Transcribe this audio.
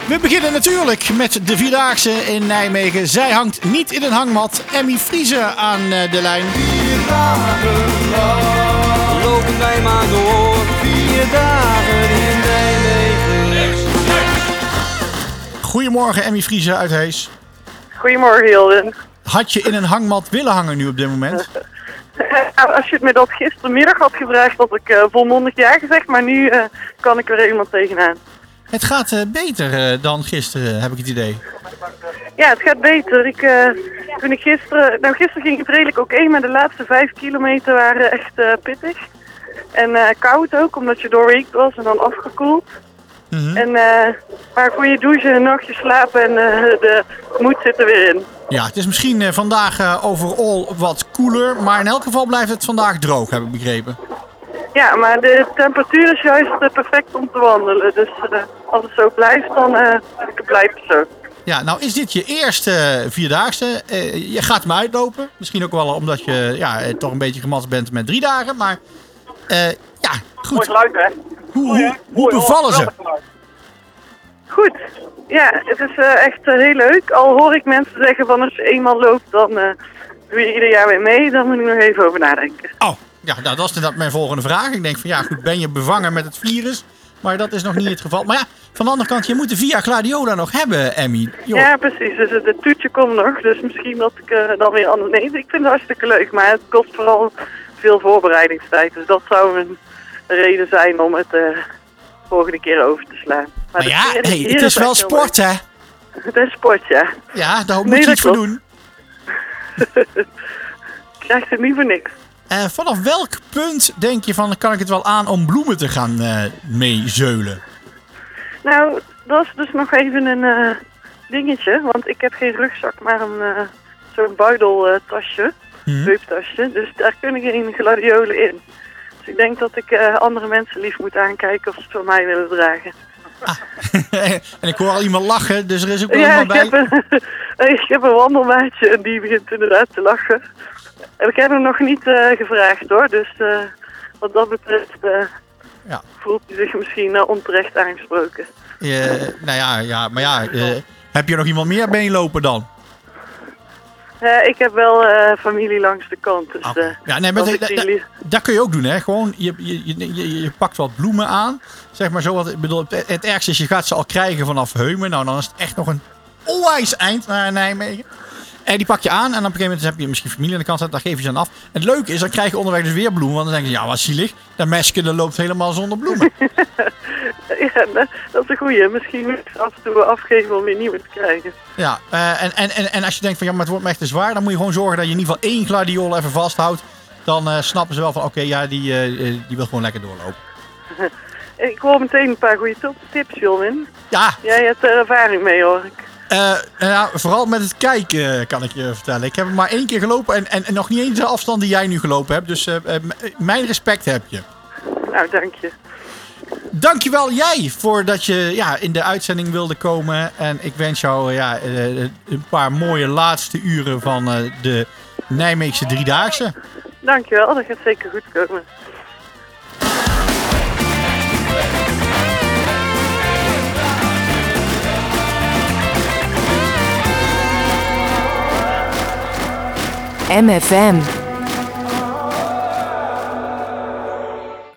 We beginnen natuurlijk met de Vierdaagse in Nijmegen. Zij hangt niet in een hangmat. Emmy Friese aan de lijn. 4 dagen lang lopen wij maar door. 4 dagen in Nijmegen. Goedemorgen Emmy Friese uit Hees. Goedemorgen Hilden. Had je in een hangmat willen hangen nu op dit moment? Als je het me dat gistermiddag had gevraagd, had ik volmondig ja gezegd, maar nu kan ik er helemaal tegenaan. Het gaat beter dan gisteren, heb ik het idee. Ja, het gaat beter. Gisteren ging het redelijk oké, maar de laatste 5 kilometer waren echt pittig. En koud ook, omdat je doorweekt was en dan afgekoeld. Mm-hmm. Maar goede douchen, een nachtje slapen en de moed zit er weer in. Ja, het is misschien vandaag overal wat koeler, maar in elk geval blijft het vandaag droog, heb ik begrepen. Ja, maar de temperatuur is juist perfect om te wandelen. Dus als het zo blijft, dan blijft het zo. Ja, nou is dit je eerste Vierdaagse. Je gaat hem uitlopen. Misschien ook wel omdat je toch een beetje gemat bent met 3 dagen. Maar ja, goed. Mooi geluid, hè? Hoe bevallen ze? Goed. Ja, het is echt heel leuk. Al hoor ik mensen zeggen van als je eenmaal loopt, dan doe je ieder jaar weer mee. Dan moet ik nog even over nadenken. Oh, ja, nou, dat is inderdaad mijn volgende vraag. Ik denk van ja, goed, ben je bevangen met het virus? Maar dat is nog niet het geval. Maar ja, van de andere kant, je moet de Via Gladiola nog hebben, Emmy. Jo. Ja, precies. Dus het toetje komt nog. Dus misschien dat ik dan weer anders... Nee, ik vind het hartstikke leuk. Maar het kost vooral veel voorbereidingstijd. Dus dat zou een reden zijn om het volgende keer over te slaan. Maar ja, het is wel sport, hè? Het is sport, ja. Ja, daar moet je iets voor doen. Krijgt het niet voor niks. Vanaf welk punt denk je van, kan ik het wel aan om bloemen te gaan meezeulen? Nou, dat is dus nog even een dingetje. Want ik heb geen rugzak, maar zo'n buideltasje, heuptasje. Dus daar kunnen geen gladiolen in. Dus ik denk dat ik andere mensen lief moet aankijken of ze het voor mij willen dragen. Ah. En ik hoor al iemand lachen, dus er is ook wel iemand bij. Ik heb een wandelmaatje en die begint inderdaad te lachen. En ik heb hem nog niet gevraagd hoor, dus wat dat betreft voelt hij zich misschien onterecht aangesproken. Heb je nog iemand meer meelopen dan? Ik heb wel familie langs de kant. Dus, ja, nee, maar dat kun je ook doen, hè? Gewoon, je pakt wat bloemen aan. Zeg maar zo wat. Ik bedoel, het ergste is, je gaat ze al krijgen vanaf Heumen. Nou, dan is het echt nog een onwijs eind naar Nijmegen. En die pak je aan en op een gegeven moment heb je misschien familie aan de kant staan, dan geef je ze dan af. En het leuke is, dan krijg je onderweg dus weer bloemen. Want dan denk je, ja, wat zielig. Dat meisje loopt helemaal zonder bloemen. Ja, dat is een goeie. Misschien moet ik ze af en toe afgeven om weer nieuwe te krijgen. Ja, en als je denkt van ja, maar het wordt me echt te zwaar, dan moet je gewoon zorgen dat je in ieder geval 1 gladiool even vasthoudt. Dan snappen ze wel van oké, die wil gewoon lekker doorlopen. Ik hoor meteen een paar goede tips, Jolwin. Ja. Jij hebt er ervaring mee, hoor ik. Vooral met het kijken kan ik je vertellen. Ik heb hem maar 1 keer gelopen en nog niet eens de afstand die jij nu gelopen hebt. Dus mijn respect heb je. Nou, dank je. Dankjewel jij voor dat je in de uitzending wilde komen. En ik wens jou een paar mooie laatste uren van de Nijmeegse Driedaagse. Dankjewel, dat gaat zeker goed komen. MFM